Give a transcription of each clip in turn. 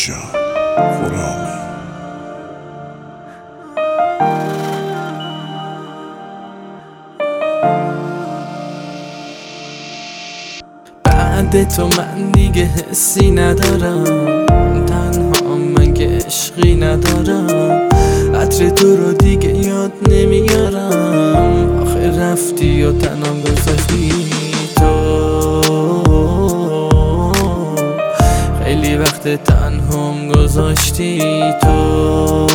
جان غلامی. بعد تو من دیگه حسی ندارم، تنها من که عشقی ندارم. عطر تو رو دیگه یاد نمیارم، آخه رفتی و تنم گذاشتی تو. خیلی وقت تنهام گذاشتی تو،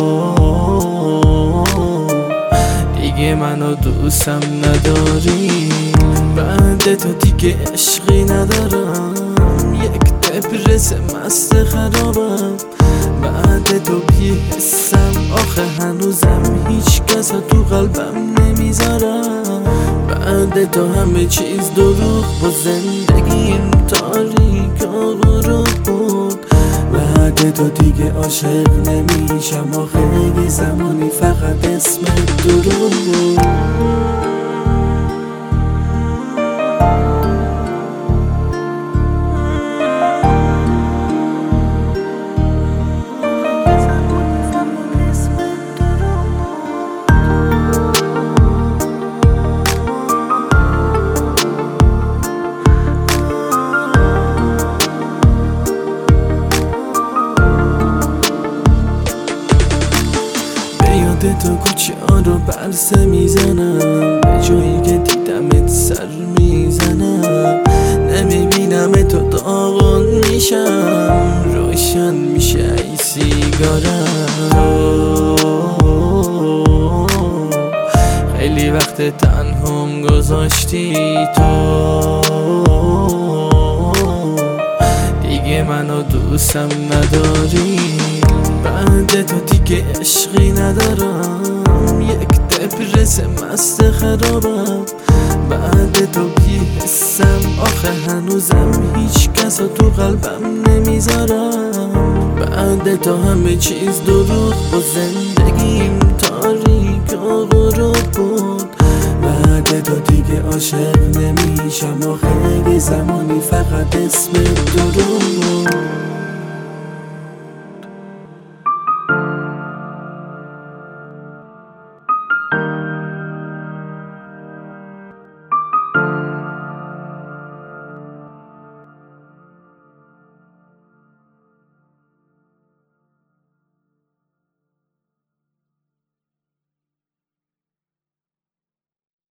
دیگه منو دوستم نداری. بعد تو دیگه عشقی ندارم، یک دپرس مست خرابم. بعد تو بی حسم، آخه هنوزم هیچ کس تو قلبم نمیذارم. بعد تو همه چیز دروغ بود، زندگیم تاریک و غروب بود. بعد تو دیگه عاشق نمیشم، آخه یه زمانی فقط اسم دروغ بود. تو کوچه ها رو برسه میزنم، به جایی که دیدمت سر میزنم. نمیبینم تو داغون میشم، روشن میشه ای سیگارم. خیلی وقت تنهام گذاشتی تو، دیگه منو دوستم نداری. بعد تو دیگه عشقی ندارم، یک دپرس مست خرابم. بعد تو بی حسم، آخه هنوزم هیچ کس تو قلبم نمیذارم. بعد تو همه چیز دروغ بود، زندگیم تاریک و غروب بود. بعد تو دیگه عاشق نمیشم، آخه یه زمانی فقط اسم دروغ بود.